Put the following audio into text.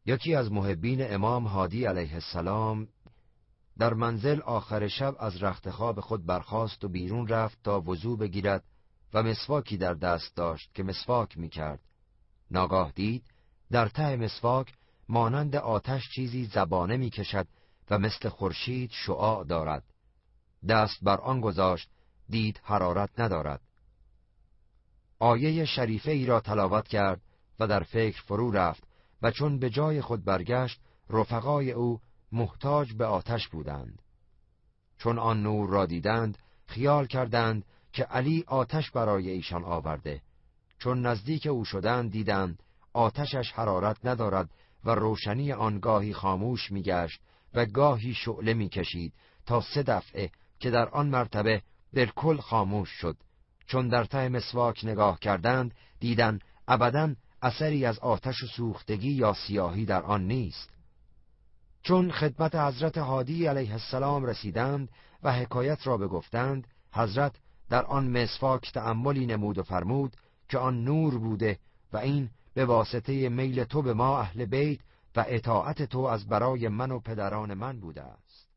یکی از محبین امام هادی علیه السلام در منزل آخر شب از رخت خواب خود برخاست و بیرون رفت تا وضو بگیرد و مسواکی در دست داشت که مسواک می‌کرد. ناگاه دید در ته مسواک مانند آتش چیزی زبانه می‌کشد و مثل خورشید شعاع دارد. دست بر آن گذاشت، دید حرارت ندارد. آیه شریفه ای را تلاوت کرد و در فکر فرو رفت و چون به جای خود برگشت رفقای او محتاج به آتش بودند. چون آن نور را دیدند خیال کردند که علی آتش برای ایشان آورده. چون نزدیک او شدند دیدند آتشش حرارت ندارد و روشنی آن گاهی خاموش می‌گشت و گاهی شعله می‌کشید تا 3 دفعه که در آن مرتبه بالکل خاموش شد. چون در ته مسواک نگاه کردند دیدند ابداً اثری از آتش و سوختگی یا سیاهی در آن نیست. چون خدمت حضرت هادی علیه السلام رسیدند و حکایت را بگفتند، حضرت در آن مسواک تأملی نمود و فرمود که آن نور بوده و این به واسطه میل تو به ما اهل بیت و اطاعت تو از برای من و پدران من بوده است.